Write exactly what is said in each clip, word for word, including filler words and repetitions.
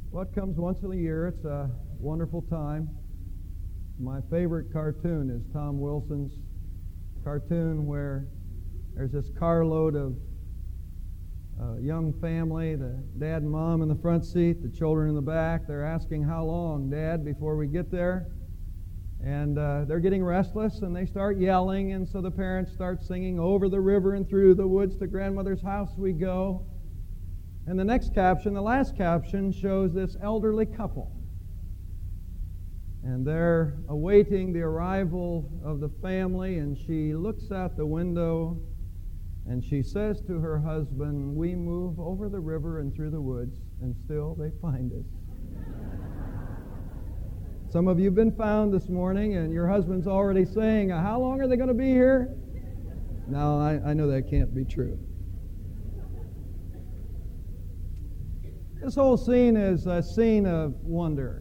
Well, it comes once a year. It's a wonderful time. My favorite cartoon is Tom Wilson's cartoon where there's this carload of a young family, the dad and mom in the front seat, the children in the back. They're asking, "How long, Dad, before we get there?" And uh, they're getting restless, and they start yelling, and so the parents start singing, "Over the river and through the woods to grandmother's house we go." And the next caption, the last caption, shows this elderly couple. And they're awaiting the arrival of the family, and she looks out the window and she says to her husband, "We move over the river and through the woods, and still they find us." Some of you have been found this morning, and your husband's already saying, "How long are they going to be here?" No, I, I know that can't be true. This whole scene is a scene of wonder,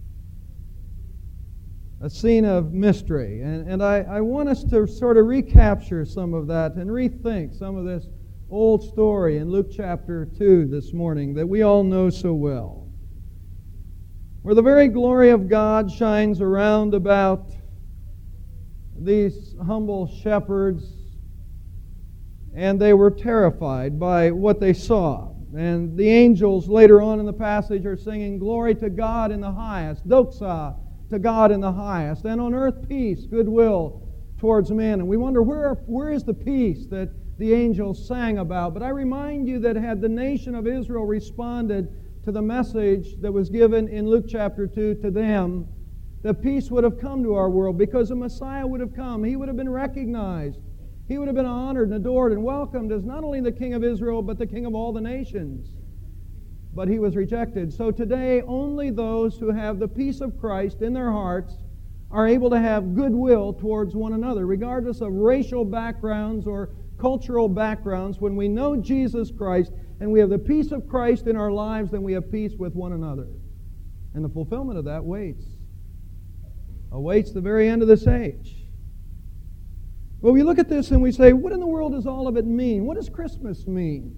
a scene of mystery. And, and I, I want us to sort of recapture some of that and rethink some of this old story in Luke chapter two this morning that we all know so well, where the very glory of God shines around about these humble shepherds, and they were terrified by what they saw. And the angels later on in the passage are singing, "Glory to God in the highest, doxa to God in the highest, and on earth peace, goodwill towards men." And we wonder, where, where is the peace that the angels sang about? But I remind you that had the nation of Israel responded to the message that was given in Luke chapter two to them, the peace would have come to our world, because the Messiah would have come. He would have been recognized. He would have been honored and adored and welcomed as not only the King of Israel, but the King of all the nations. But he was rejected. So today, only those who have the peace of Christ in their hearts are able to have goodwill towards one another, regardless of racial backgrounds or cultural backgrounds. When we know Jesus Christ and we have the peace of Christ in our lives, then we have peace with one another. And the fulfillment of that waits. Awaits the very end of this age. Well, we look at this and we say, what in the world does all of it mean? What does Christmas mean?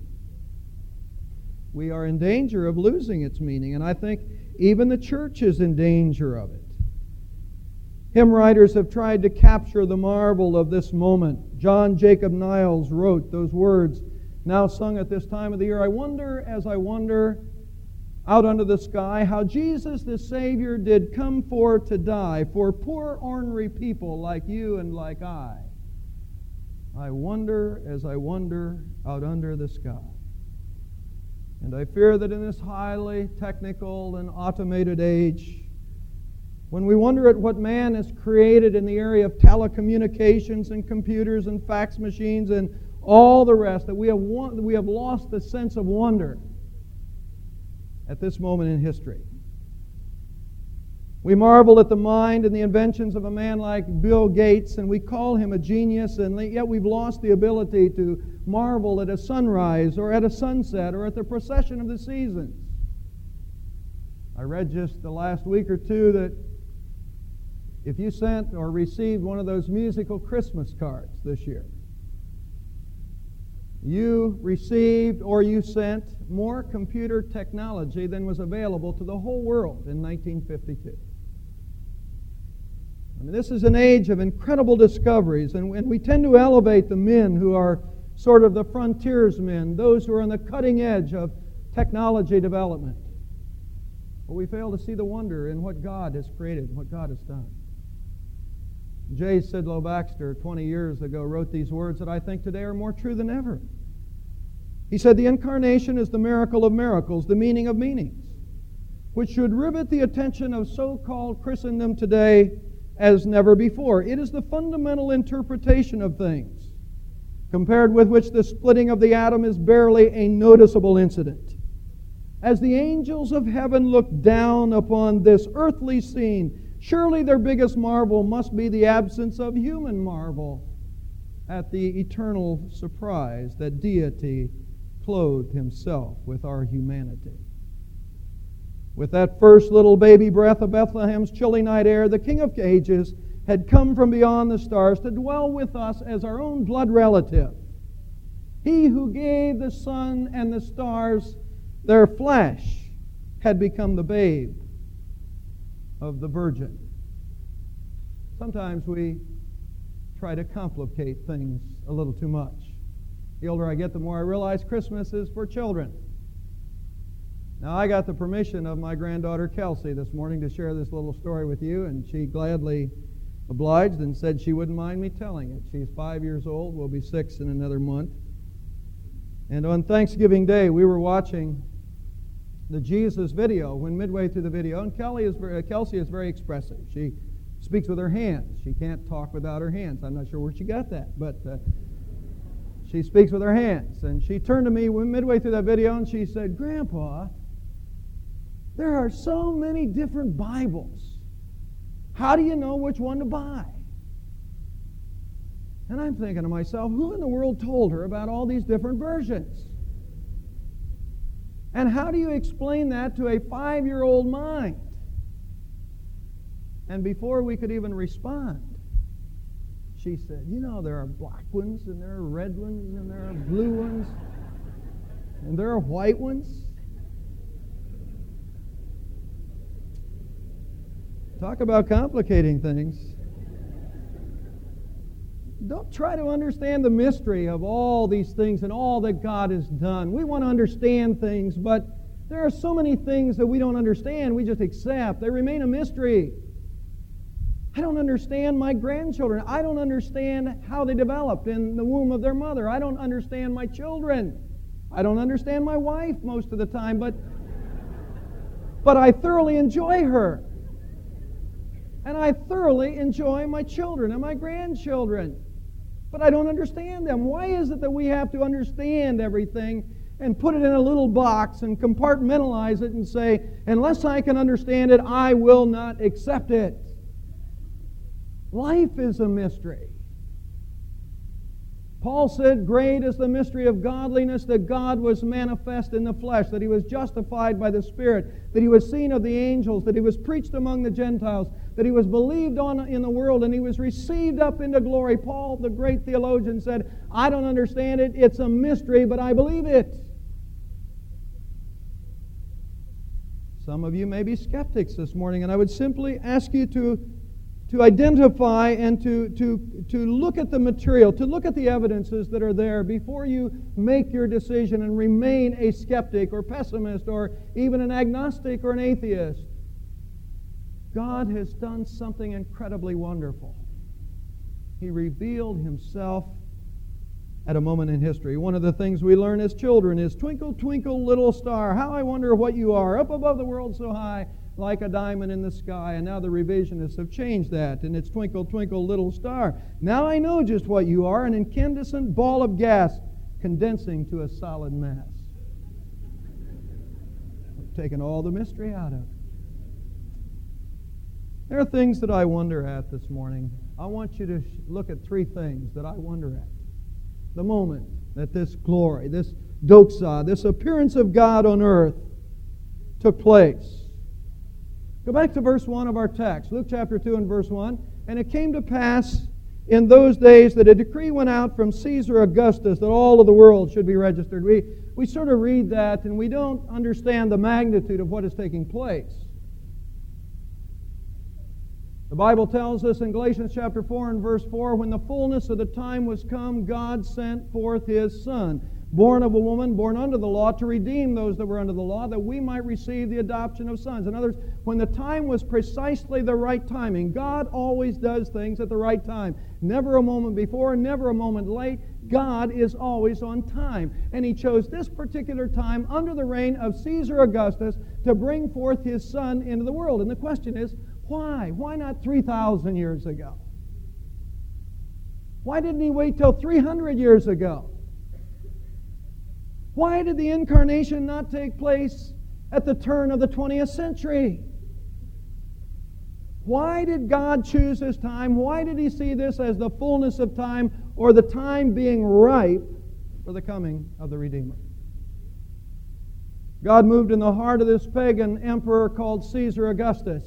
We are in danger of losing its meaning, and I think even the church is in danger of it. Hymn writers have tried to capture the marvel of this moment. John Jacob Niles wrote those words, now sung at this time of the year, "I wonder as I wonder out under the sky how Jesus the Savior did come for to die for poor ornery people like you and like I. I wonder as I wonder out under the sky." And I fear that in this highly technical and automated age, when we wonder at what man has created in the area of telecommunications and computers and fax machines and all the rest, that we have, we have lost the sense of wonder at this moment in history. We marvel at the mind and the inventions of a man like Bill Gates, and we call him a genius, and yet we've lost the ability to marvel at a sunrise or at a sunset or at the procession of the seasons. I read just the last week or two that if you sent or received one of those musical Christmas cards this year, you received or you sent more computer technology than was available to the whole world in nineteen fifty-two. I mean, this is an age of incredible discoveries, and, and we tend to elevate the men who are sort of the frontiersmen, those who are on the cutting edge of technology development. But we fail to see the wonder in what God has created and what God has done. J. Sidlow Baxter, twenty years ago, wrote these words that I think today are more true than ever. He said, "The incarnation is the miracle of miracles, the meaning of meanings, which should rivet the attention of so-called Christendom today as never before. It is the fundamental interpretation of things, compared with which the splitting of the atom is barely a noticeable incident. As the angels of heaven look down upon this earthly scene, surely their biggest marvel must be the absence of human marvel at the eternal surprise that deity clothed himself with our humanity." With that first little baby breath of Bethlehem's chilly night air, the King of Ages had come from beyond the stars to dwell with us as our own blood relative. He who gave the sun and the stars their flesh had become the babe of the virgin. Sometimes we try to complicate things a little too much. The older I get, the more I realize Christmas is for children. Now, I got the permission of my granddaughter Kelsey this morning to share this little story with you, and she gladly obliged and said she wouldn't mind me telling it. She's five years old, will be six in another month. And on Thanksgiving Day, we were watching the Jesus video when midway through the video, and Kelly is very, Kelsey is very expressive. She speaks with her hands. She can't talk without her hands. I'm not sure where she got that, but uh, she speaks with her hands. And she turned to me midway through that video and she said, "Grandpa, there are so many different Bibles. How do you know which one to buy?" And I'm thinking to myself, who in the world told her about all these different versions? And how do you explain that to a five-year-old mind? And before we could even respond, she said, "You know, there are black ones, and there are red ones, and there are blue ones, and there are white ones." Talk about complicating things. Don't try to understand the mystery of all these things and all that God has done. We want to understand things, but there are so many things that we don't understand. We just accept. They remain a mystery. I don't understand my grandchildren. I don't understand how they developed in the womb of their mother. I don't understand my children. I don't understand my wife most of the time, but, but I thoroughly enjoy her. And I thoroughly enjoy my children and my grandchildren. But I don't understand them. Why is it that we have to understand everything and put it in a little box and compartmentalize it and say, unless I can understand it, I will not accept it? Life is a mystery. Paul said, "Great is the mystery of godliness, that God was manifest in the flesh, that He was justified by the Spirit, that He was seen of the angels, that He was preached among the Gentiles, that He was believed on in the world, and He was received up into glory." Paul, the great theologian, said, "I don't understand it. It's a mystery, but I believe it." Some of you may be skeptics this morning, and I would simply ask you to to identify and to, to, to look at the material, to look at the evidences that are there before you make your decision and remain a skeptic or pessimist or even an agnostic or an atheist. God has done something incredibly wonderful. He revealed Himself at a moment in history. One of the things we learn as children is, "Twinkle, twinkle, little star, how I wonder what you are, up above the world so high, like a diamond in the sky." And now the revisionists have changed that, and it's "Twinkle, twinkle, little star. Now I know just what you are, an incandescent ball of gas condensing to a solid mass." We've taken all the mystery out of it. There are things that I wonder at this morning. I want you to look at three things that I wonder at. The moment that this glory, this doxa, this appearance of God on earth took place. Go back to verse one of our text, Luke chapter two and verse one. "And it came to pass in those days that a decree went out from Caesar Augustus that all of the world should be registered." We, we sort of read that and we don't understand the magnitude of what is taking place. The Bible tells us in Galatians chapter four and verse four, "When the fullness of the time was come, God sent forth His Son, born of a woman, born under the law, to redeem those that were under the law, that we might receive the adoption of sons." In other words, when the time was precisely the right timing. God always does things at the right time. Never a moment before, never a moment late. God is always on time. And He chose this particular time under the reign of Caesar Augustus to bring forth His Son into the world. And the question is, why? Why not three thousand years ago? Why didn't He wait till three hundred years ago? Why did the incarnation not take place at the turn of the twentieth century? Why did God choose His time? Why did He see this as the fullness of time, or the time being ripe for the coming of the Redeemer? God moved in the heart of this pagan emperor called Caesar Augustus.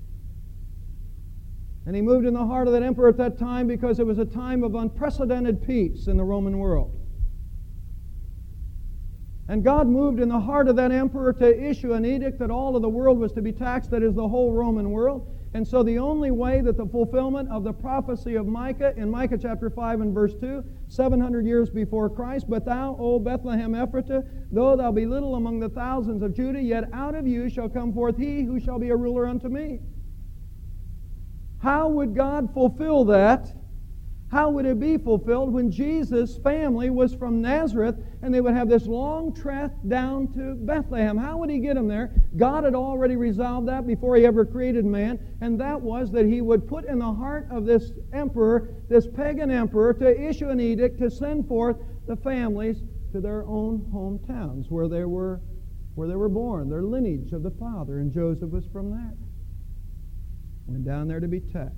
And He moved in the heart of that emperor at that time because it was a time of unprecedented peace in the Roman world. And God moved in the heart of that emperor to issue an edict that all of the world was to be taxed, that is, the whole Roman world. And so the only way that the fulfillment of the prophecy of Micah, in Micah chapter five and verse two, seven hundred years before Christ, "But thou, O Bethlehem Ephratah, though thou be little among the thousands of Judah, yet out of you shall come forth he who shall be a ruler unto me." How would God fulfill that? How would it be fulfilled when Jesus' family was from Nazareth and they would have this long trek down to Bethlehem? How would He get them there? God had already resolved that before He ever created man, and that was that He would put in the heart of this emperor, this pagan emperor, to issue an edict to send forth the families to their own hometowns where they were, where they were born, their lineage of the father, and Joseph was from there. Went down there to be taxed.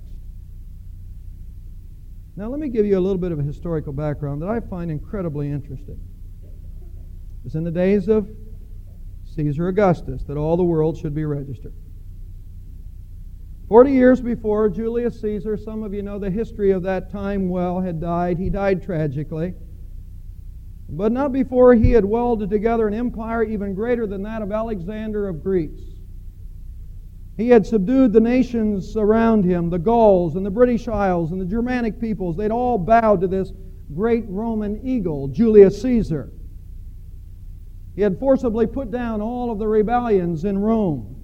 Now let me give you a little bit of a historical background that I find incredibly interesting. It was in the days of Caesar Augustus that all the world should be registered. Forty years before, Julius Caesar, some of you know the history of that time well, had died. He died tragically. But not before he had welded together an empire even greater than that of Alexander of Greece. He had subdued the nations around him, the Gauls and the British Isles and the Germanic peoples. They'd all bowed to this great Roman eagle, Julius Caesar. He had forcibly put down all of the rebellions in Rome,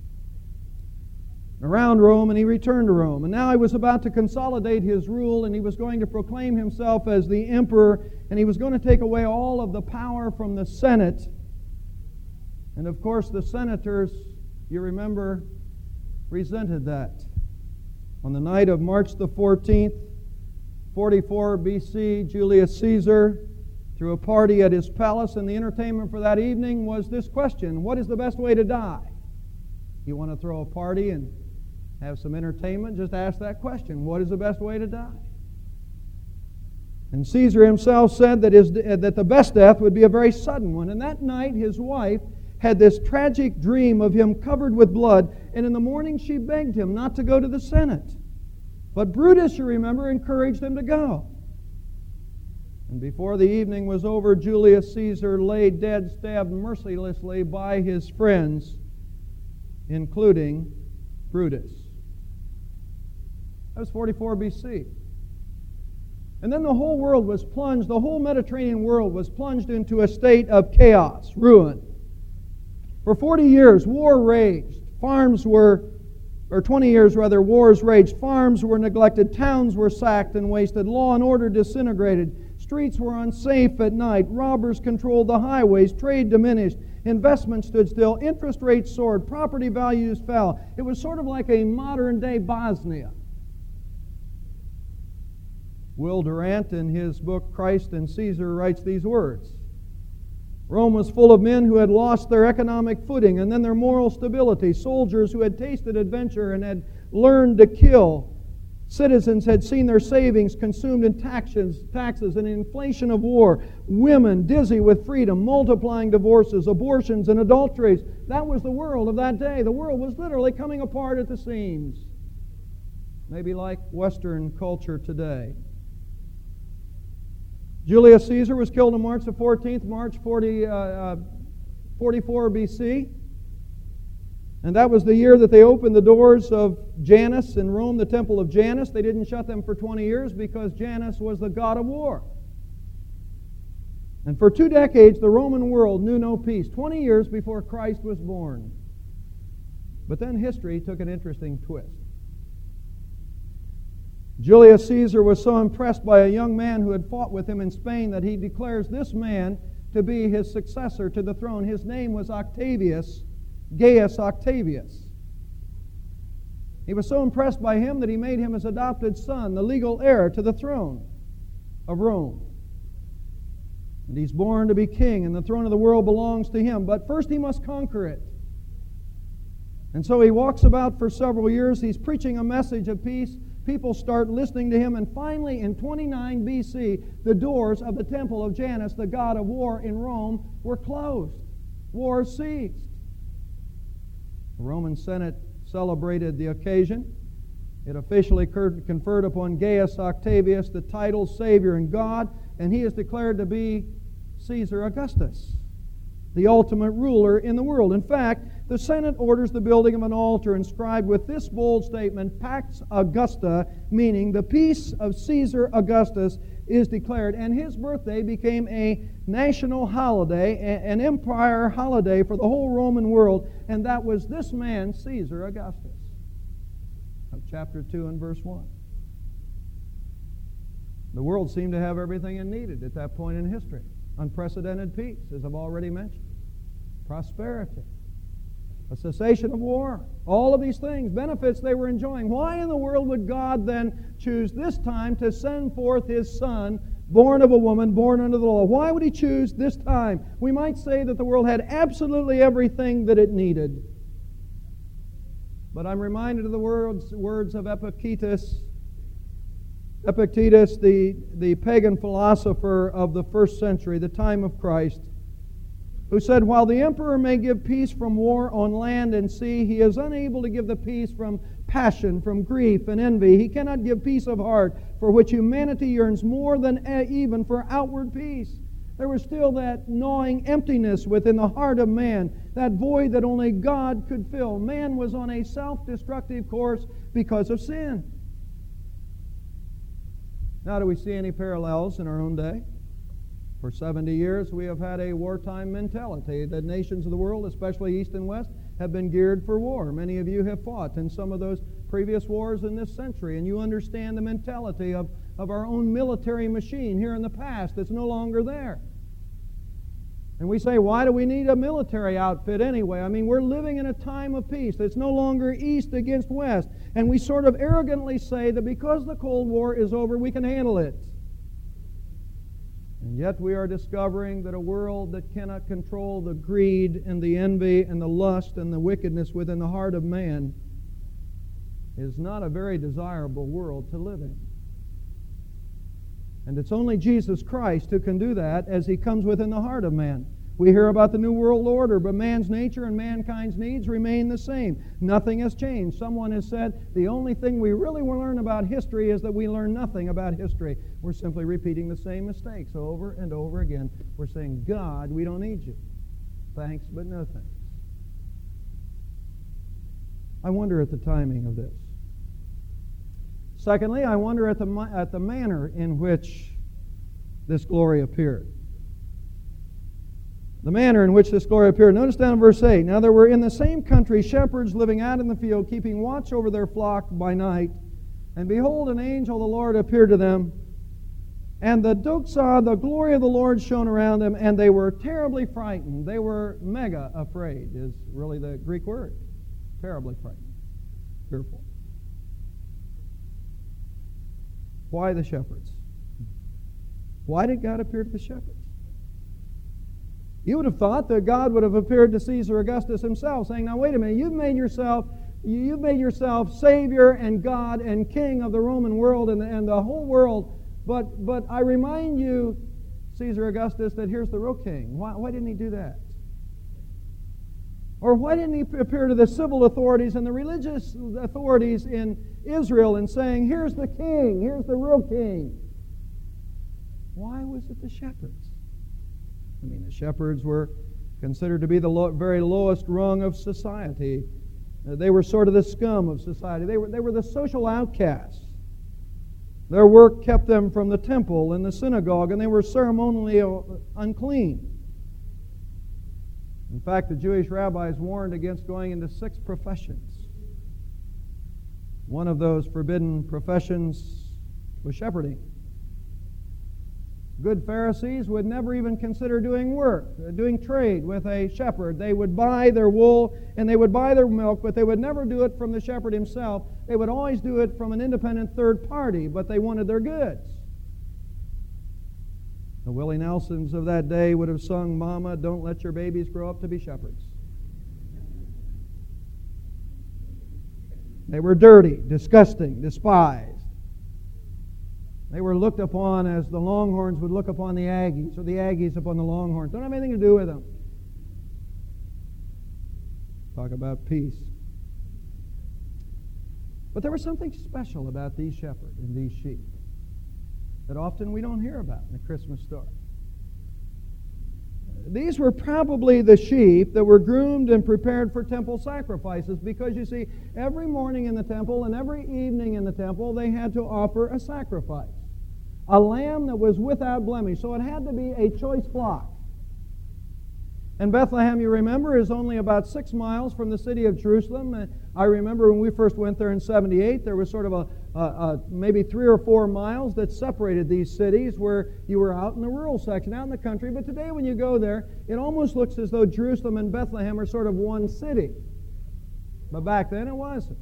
around Rome, and he returned to Rome. And now he was about to consolidate his rule, and he was going to proclaim himself as the emperor, and he was going to take away all of the power from the Senate. And of course, the senators, you remember, resented that. On the night of March the fourteenth, forty-four B C, Julius Caesar threw a party at his palace, and the entertainment for that evening was this question: what is the best way to die? You want to throw a party and have some entertainment? Just ask that question. What is the best way to die? And Caesar himself said that, his, that the best death would be a very sudden one. And that night his wife had this tragic dream of him covered with blood, and in the morning she begged him not to go to the Senate. But Brutus, you remember, encouraged him to go. And before the evening was over, Julius Caesar lay dead, stabbed mercilessly by his friends, including Brutus. That was forty-four B C. And then the whole world was plunged, the whole Mediterranean world was plunged into a state of chaos, ruin. For forty years, war raged. Farms were, or twenty years rather, wars raged. Farms were neglected. Towns were sacked and wasted. Law and order disintegrated. Streets were unsafe at night. Robbers controlled the highways. Trade diminished. Investment stood still. Interest rates soared. Property values fell. It was sort of like a modern-day Bosnia. Will Durant, in his book Christ and Caesar, writes these words: Rome was full of men who had lost their economic footing and then their moral stability, soldiers who had tasted adventure and had learned to kill. Citizens had seen their savings consumed in taxes, taxes and inflation of war. Women dizzy with freedom, multiplying divorces, abortions, and adulteries. That was the world of that day. The world was literally coming apart at the seams. Maybe like Western culture today. Julius Caesar was killed on March the fourteenth, March forty, uh, uh, forty-four B C. And that was the year that they opened the doors of Janus in Rome, the temple of Janus. They didn't shut them for twenty years because Janus was the god of war. And for two decades, the Roman world knew no peace, twenty years before Christ was born. But then history took an interesting twist. Julius Caesar was so impressed by a young man who had fought with him in Spain that he declares this man to be his successor to the throne. His name was Octavius, Gaius Octavius. He was so impressed by him that he made him his adopted son, the legal heir to the throne of Rome. And he's born to be king, and the throne of the world belongs to him. But first he must conquer it. And so he walks about for several years. He's preaching a message of peace. People start listening to him, and finally in twenty-nine B C, the doors of the temple of Janus, the god of war in Rome, were closed. War ceased. The Roman Senate celebrated the occasion. It officially conferred upon Gaius Octavius the title Savior and God, and he is declared to be Caesar Augustus. the ultimate ruler in the world. In fact, the Senate orders the building of an altar inscribed with this bold statement, Pax Augusta, meaning the peace of Caesar Augustus is declared. And his birthday became a national holiday, an empire holiday for the whole Roman world, and that was this man, Caesar Augustus, of chapter two and verse one. The world seemed to have everything it needed at that point in history. Unprecedented peace, as I've already mentioned. Prosperity. A cessation of war. All of these things, benefits they were enjoying. Why in the world would God then choose this time to send forth His Son, born of a woman, born under the law? Why would He choose this time? We might say that the world had absolutely everything that it needed. But I'm reminded of the words, words of Epictetus, Epictetus, the, the pagan philosopher of the first century, the time of Christ, who said, while the emperor may give peace from war on land and sea, he is unable to give the peace from passion, from grief and envy. He cannot give peace of heart, for which humanity yearns more than even for outward peace. There was still that gnawing emptiness within the heart of man, that void that only God could fill. Man was on a self-destructive course because of sin. Now, do we see any parallels in our own day? For seventy years, we have had a wartime mentality. The nations of the world, especially East and West, have been geared for war. Many of you have fought in some of those previous wars in this century, and you understand the mentality of, of our own military machine here in the past that's no longer there. And we say, why do we need a military outfit anyway? I mean, we're living in a time of peace. It's no longer East against West. And we sort of arrogantly say that because the Cold War is over, we can handle it. And yet we are discovering that a world that cannot control the greed and the envy and the lust and the wickedness within the heart of man is not a very desirable world to live in. And it's only Jesus Christ who can do that as He comes within the heart of man. We hear about the New World Order, but man's nature and mankind's needs remain the same. Nothing has changed. Someone has said the only thing we really will learn about history is that we learn nothing about history. We're simply repeating the same mistakes over and over again. We're saying, God, we don't need you. Thanks, but no thanks. I wonder at the timing of this. Secondly, I wonder at the, at the manner in which this glory appeared. The manner in which this glory appeared. Notice down in verse eight. Now there were in the same country shepherds living out in the field, keeping watch over their flock by night. And behold, an angel of the Lord appeared to them. And the doxa, the glory of the Lord shone around them, and they were terribly frightened. They were mega afraid, is really the Greek word. Terribly frightened. Fearful. Why the shepherds? Why did God appear to the shepherds? You would have thought that God would have appeared to Caesar Augustus himself, saying, now wait a minute, you've made yourself you've made yourself Savior and God and King of the Roman world and, and the whole world, but but I remind you, Caesar Augustus, that here's the real king. Why, why didn't he do that? Or why didn't he appear to the civil authorities and the religious authorities in Israel and saying, here's the king, here's the real king? Why was it the shepherds? I mean, the shepherds were considered to be the low, very lowest rung of society. Uh, they were sort of the scum of society. They were, they were the social outcasts. Their work kept them from the temple and the synagogue, and they were ceremonially unclean. In fact, the Jewish rabbis warned against going into six professions. One of those forbidden professions was shepherding. Good Pharisees would never even consider doing work, doing trade with a shepherd. They would buy their wool and they would buy their milk, but they would never do it from the shepherd himself. They would always do it from an independent third party, but they wanted their goods. The Willie Nelsons of that day would have sung, Mama, don't let your babies grow up to be shepherds. They were dirty, disgusting, despised. They were looked upon as the Longhorns would look upon the Aggies, or the Aggies upon the Longhorns. Don't have anything to do with them. Talk about peace. But there was something special about these shepherds and these sheep that often we don't hear about in the Christmas story. these were probably the sheep that were groomed and prepared for temple sacrifices, because you see, every morning in the temple and every evening in the temple, they had to offer a sacrifice. A lamb that was without blemish. So it had to be a choice flock. And Bethlehem, you remember, is only about six miles from the city of Jerusalem. And I remember when we first went there in seventy-eight, there was sort of a, a, a maybe three or four miles that separated these cities, where you were out in the rural section, out in the country. But today when you go there, it almost looks as though Jerusalem and Bethlehem are sort of one city. But back then it wasn't.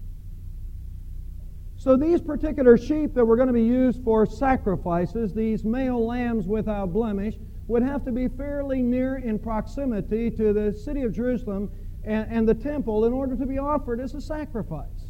So these particular sheep that were going to be used for sacrifices, these male lambs without blemish, would have to be fairly near in proximity to the city of Jerusalem and, and the temple in order to be offered as a sacrifice.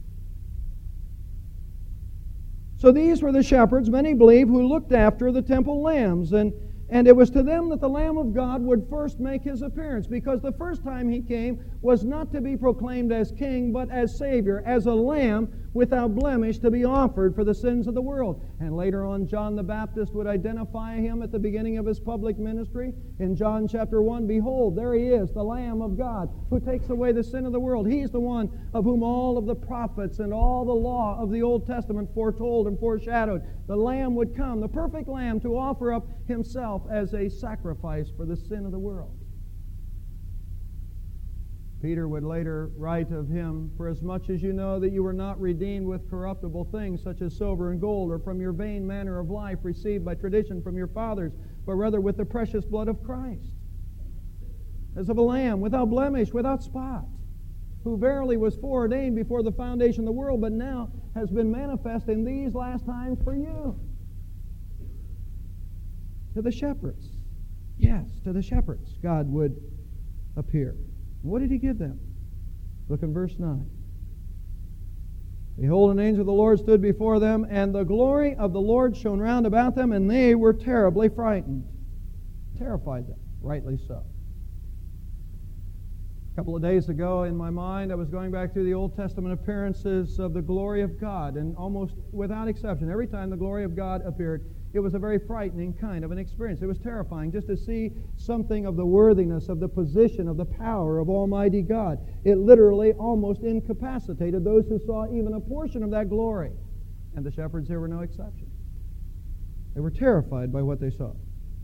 So these were the shepherds, many believe, who looked after the temple lambs. And, and it was to them that the Lamb of God would first make his appearance, because the first time he came was not to be proclaimed as king, but as Savior, as a lamb without blemish to be offered for the sins of the world. And later on, John the Baptist would identify him at the beginning of his public ministry. In John chapter one, behold, there he is, the Lamb of God, who takes away the sin of the world. He's the one of whom all of the prophets and all the law of the Old Testament foretold and foreshadowed. The Lamb would come, the perfect Lamb, to offer up himself as a sacrifice for the sin of the world. Peter would later write of him, "For as much as you know that you were not redeemed with corruptible things, such as silver and gold, or from your vain manner of life received by tradition from your fathers, but rather with the precious blood of Christ, as of a lamb, without blemish, without spot, who verily was foreordained before the foundation of the world, but now has been manifest in these last times for you." To the shepherds. Yes, to the shepherds, God would appear. What did he give them? Look in verse nine. "Behold, an angel of the Lord stood before them, and the glory of the Lord shone round about them, and they were terribly frightened." Terrified them, rightly so. A couple of days ago in my mind, I was going back through the Old Testament appearances of the glory of God, and almost without exception, every time the glory of God appeared, it was a very frightening kind of an experience. It was terrifying just to see something of the worthiness, of the position, of the power of Almighty God. It literally almost incapacitated those who saw even a portion of that glory. And the shepherds here were no exception. They were terrified by what they saw.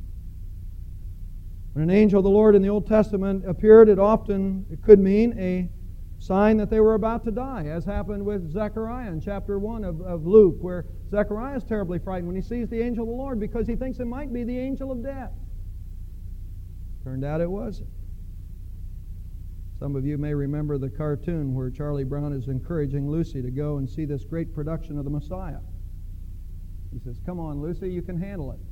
When an angel of the Lord in the Old Testament appeared, it often it could mean a sign that they were about to die, as happened with Zechariah in chapter one of, of Luke, where Zechariah is terribly frightened when he sees the angel of the Lord because he thinks it might be the angel of death. Turned out it wasn't. Some of you may remember the cartoon where Charlie Brown is encouraging Lucy to go and see this great production of the Messiah. He says, "Come on, Lucy, you can handle it."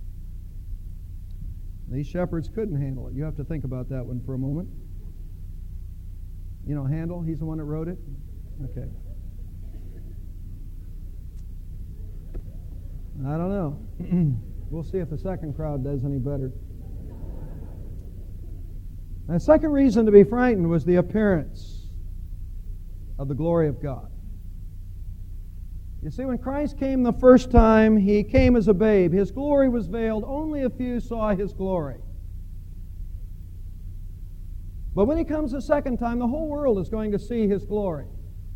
These shepherds couldn't handle it. You have to think about that one for a moment. You know Handel? He's the one that wrote it? Okay. I don't know. We'll see if the second crowd does any better. The second reason to be frightened was the appearance of the glory of God. You see, when Christ came the first time, he came as a babe. His glory was veiled. Only a few saw his glory. But when he comes the second time, the whole world is going to see his glory.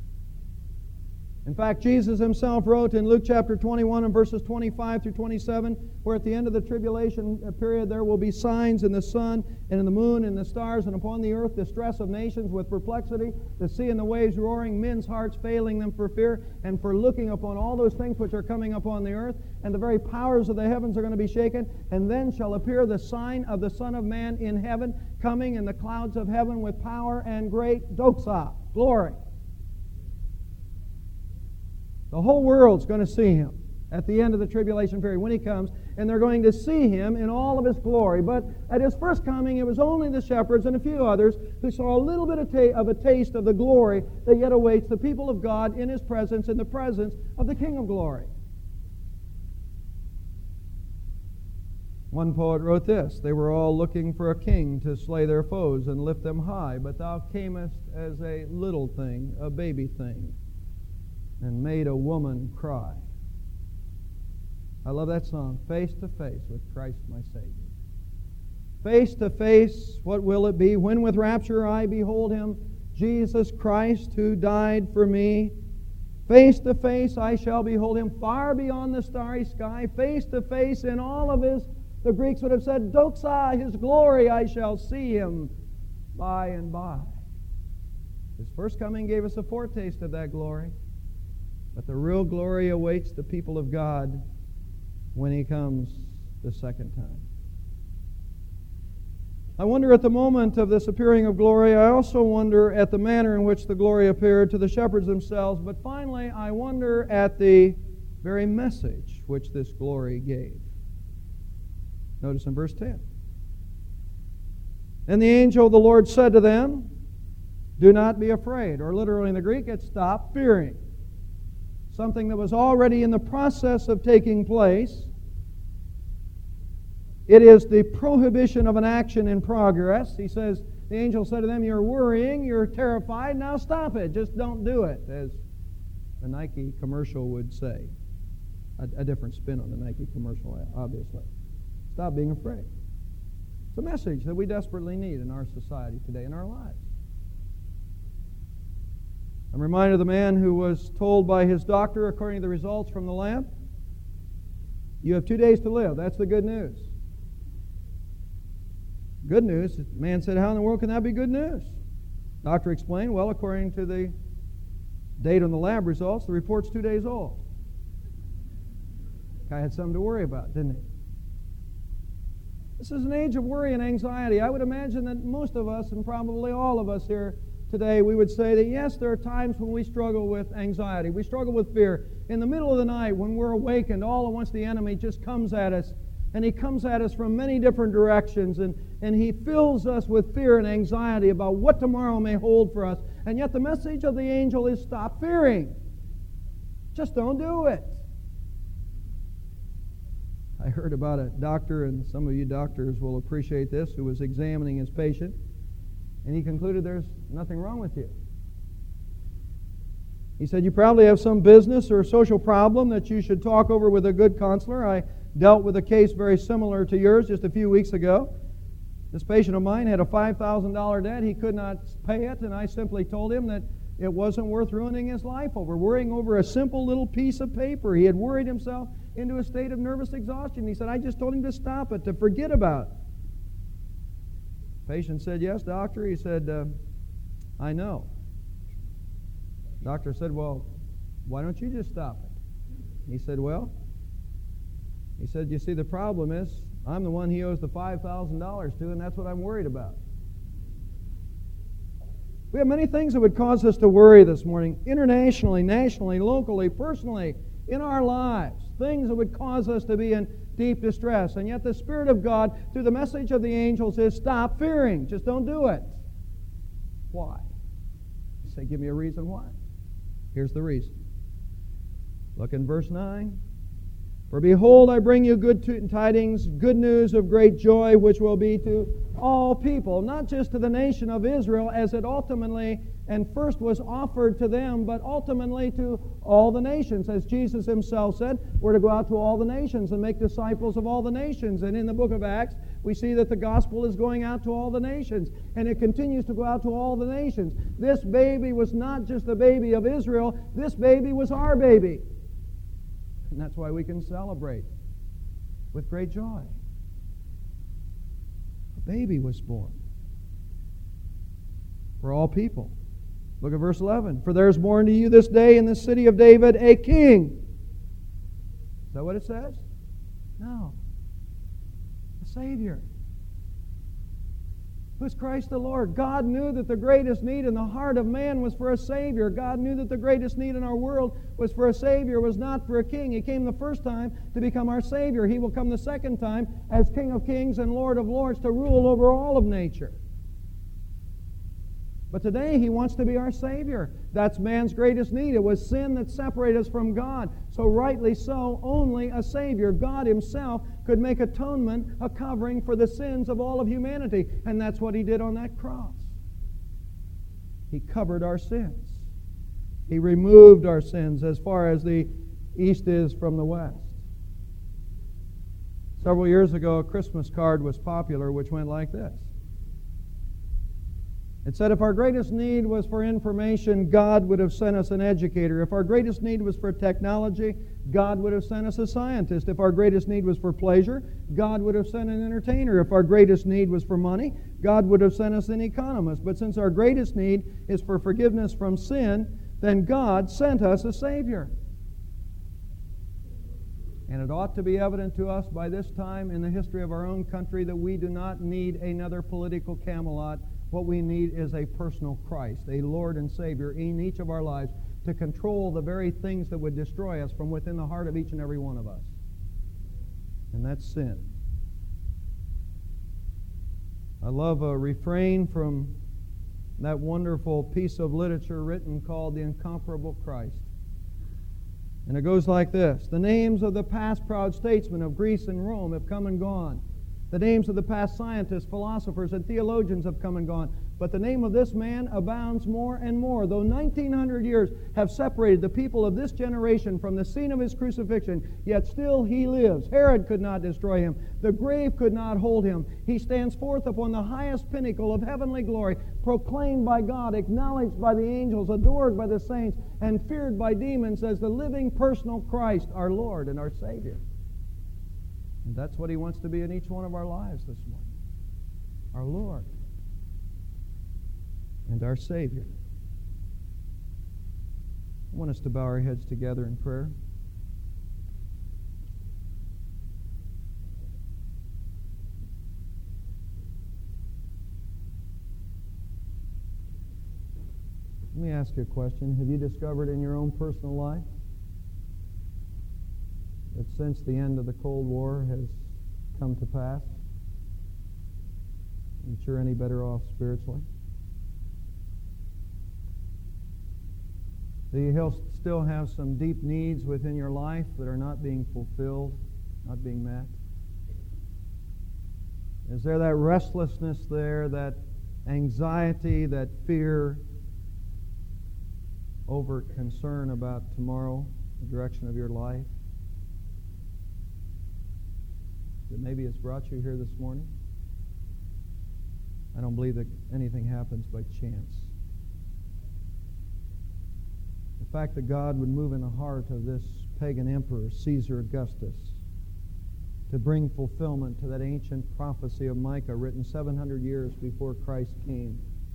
In fact, Jesus himself wrote in Luke chapter twenty-one and verses twenty-five through twenty-seven, where at the end of the tribulation period there will be signs in the sun and in the moon and the stars, and upon the earth distress of nations with perplexity, the sea and the waves roaring, men's hearts failing them for fear and for looking upon all those things which are coming upon the earth, and the very powers of the heavens are going to be shaken. And then shall appear the sign of the Son of Man in heaven, coming in the clouds of heaven with power and great doxa, glory. The whole world's going to see him at the end of the tribulation period when he comes, and they're going to see him in all of his glory. But at his first coming, it was only the shepherds and a few others who saw a little bit of, ta- of a taste of the glory that yet awaits the people of God in his presence, in the presence of the King of glory. One poet wrote this: "They were all looking for a king to slay their foes and lift them high, but thou camest as a little thing, a baby thing, and made a woman cry." I love that song, "Face to Face with Christ my Savior." Face to face, what will it be? When with rapture I behold Him, Jesus Christ who died for me. Face to face I shall behold Him far beyond the starry sky. Face to face in all of His, the Greeks would have said, doxa, His glory, I shall see Him by and by. His first coming gave us a foretaste of that glory. But the real glory awaits the people of God when He comes the second time. I wonder at the moment of this appearing of glory, I also wonder at the manner in which the glory appeared to the shepherds themselves, but finally I wonder at the very message which this glory gave. Notice in verse ten. And the angel of the Lord said to them, do not be afraid, or literally in the Greek it's stop fearing. Something that was already in the process of taking place. It is the prohibition of an action in progress. He says, the angel said to them, you're worrying, you're terrified, now stop it. Just don't do it, as the Nike commercial would say. A, a different spin on the Nike commercial, obviously. Stop being afraid. It's a message that we desperately need in our society today, in our lives. I'm reminded of the man who was told by his doctor, according to the results from the lab, you have two days to live. That's the good news. Good news. The man said, how in the world can that be good news? Doctor explained, well, according to the date on the lab results, the report's two days old. Guy had something to worry about, didn't he? This is an age of worry and anxiety. I would imagine that most of us, and probably all of us here today, we would say that yes, there are times when we struggle with anxiety. We struggle with fear. In the middle of the night, when we're awakened, all at once the enemy just comes at us. And he comes at us from many different directions, and, and he fills us with fear and anxiety about what tomorrow may hold for us. And yet the message of the angel is stop fearing. Just don't do it. I heard about a doctor, and some of you doctors will appreciate this, who was examining his patient, and he concluded there's nothing wrong with you. He said, you probably have some business or social problem that you should talk over with a good counselor. I dealt with a case very similar to yours just a few weeks ago. This patient of mine had a five thousand dollars debt. He could not pay it, and I simply told him that it wasn't worth ruining his life over, worrying over a simple little piece of paper. He had worried himself into a state of nervous exhaustion. He said, I just told him to stop it, to forget about it. The patient said, yes, doctor. He said, uh, I know. The doctor said, well, why don't you just stop it? He said, well, He said, you see, the problem is, I'm the one he owes the five thousand dollars to, and that's what I'm worried about. We have many things that would cause us to worry this morning, internationally, nationally, locally, personally, in our lives. Things that would cause us to be in deep distress. And yet the Spirit of God, through the message of the angels, is stop fearing. Just don't do it. Why? You say, give me a reason why. Here's the reason. Look in verse nine. For behold, I bring you good tidings, good news of great joy, which will be to all people, not just to the nation of Israel, as it ultimately and first was offered to them, but ultimately to all the nations. As Jesus Himself said, we're to go out to all the nations and make disciples of all the nations. And in the book of Acts, we see that the gospel is going out to all the nations, and it continues to go out to all the nations. This baby was not just the baby of Israel, this baby was our baby. And that's why we can celebrate with great joy. A baby was born for all people. Look at verse eleven. For there is born to you this day in the city of David a king. Is that what it says? No. A Savior. Who's Christ the Lord? God knew that the greatest need in the heart of man was for a Savior. God knew that the greatest need in our world was for a Savior, was not for a king. He came the first time to become our Savior. He will come the second time as King of Kings and Lord of Lords to rule over all of nature. But today He wants to be our Savior. That's man's greatest need. It was sin that separated us from God. So rightly so, only a Savior, God Himself, could make atonement, a covering for the sins of all of humanity. And that's what He did on that cross. He covered our sins. He removed our sins as far as the east is from the west. Several years ago, a Christmas card was popular which went like this. It said, if our greatest need was for information, God would have sent us an educator. If our greatest need was for technology, God would have sent us a scientist. If our greatest need was for pleasure, God would have sent an entertainer. If our greatest need was for money, God would have sent us an economist. But since our greatest need is for forgiveness from sin, then God sent us a Savior. And it ought to be evident to us by this time in the history of our own country that we do not need another political Camelot. What we need is a personal Christ, a Lord and Savior in each of our lives to control the very things that would destroy us from within the heart of each and every one of us. And that's sin. I love a refrain from that wonderful piece of literature written called The Incomparable Christ. And it goes like this. The names of the past proud statesmen of Greece and Rome have come and gone. The names of the past scientists, philosophers, and theologians have come and gone. But the name of this man abounds more and more. Though nineteen hundred years have separated the people of this generation from the scene of his crucifixion, yet still he lives. Herod could not destroy him. The grave could not hold him. He stands forth upon the highest pinnacle of heavenly glory, proclaimed by God, acknowledged by the angels, adored by the saints, and feared by demons as the living personal Christ, our Lord and our Savior. And that's what He wants to be in each one of our lives this morning. Our Lord and our Savior. I want us to bow our heads together in prayer. Let me ask you a question. Have you discovered in your own personal life that since the end of the Cold War has come to pass, that you're any better off spiritually? Do you still have some deep needs within your life that are not being fulfilled, not being met? Is there that restlessness there, that anxiety, that fear over concern about tomorrow, the direction of your life, that maybe has brought you here this morning? I don't believe that anything happens by chance. The fact that God would move in the heart of this pagan emperor, Caesar Augustus, to bring fulfillment to that ancient prophecy of Micah written seven hundred years before Christ came,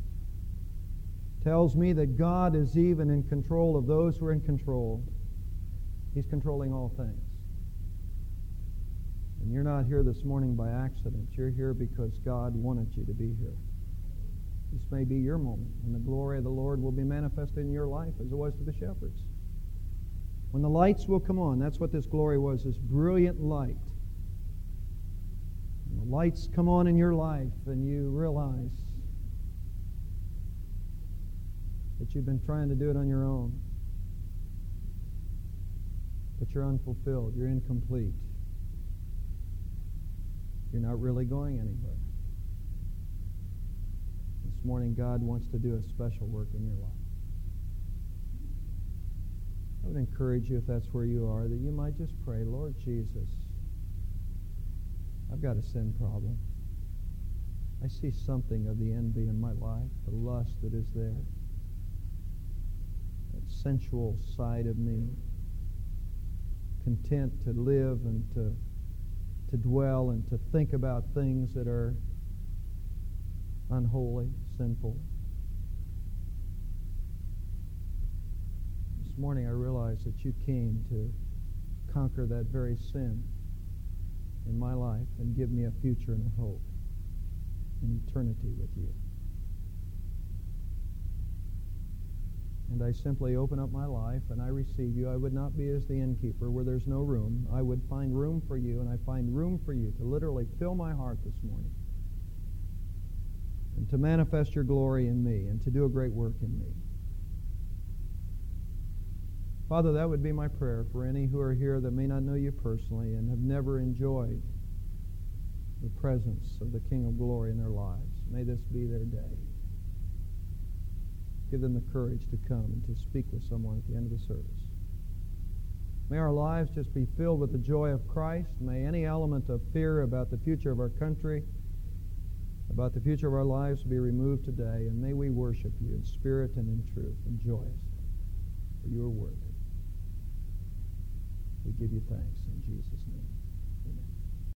tells me that God is even in control of those who are in control. He's controlling all things. And you're not here this morning by accident. You're here because God wanted you to be here. This may be your moment when the glory of the Lord will be manifested in your life as it was to the shepherds. When the lights will come on, that's what this glory was, this brilliant light. When the lights come on in your life and you realize that you've been trying to do it on your own, but you're unfulfilled, you're incomplete. You're not really going anywhere. This morning, God wants to do a special work in your life. I would encourage you, if that's where you are, that you might just pray, Lord Jesus, I've got a sin problem. I see something of the envy in my life, the lust that is there, that sensual side of me, content to live and to to dwell and to think about things that are unholy, sinful. This morning I realize that you came to conquer that very sin in my life and give me a future and a hope, an eternity with you. And I simply open up my life and I receive you. I would not be as the innkeeper where there's no room. I would find room for you, and I find room for you to literally fill my heart this morning and to manifest your glory in me and to do a great work in me. Father, that would be my prayer for any who are here that may not know you personally and have never enjoyed the presence of the King of Glory in their lives. May this be their day. Give them the courage to come and to speak with someone at the end of the service. May our lives just be filled with the joy of Christ. May any element of fear about the future of our country, about the future of our lives be removed today. And may we worship you in spirit and in truth and joyously. For you are worthy. We give you thanks in Jesus' name. Amen.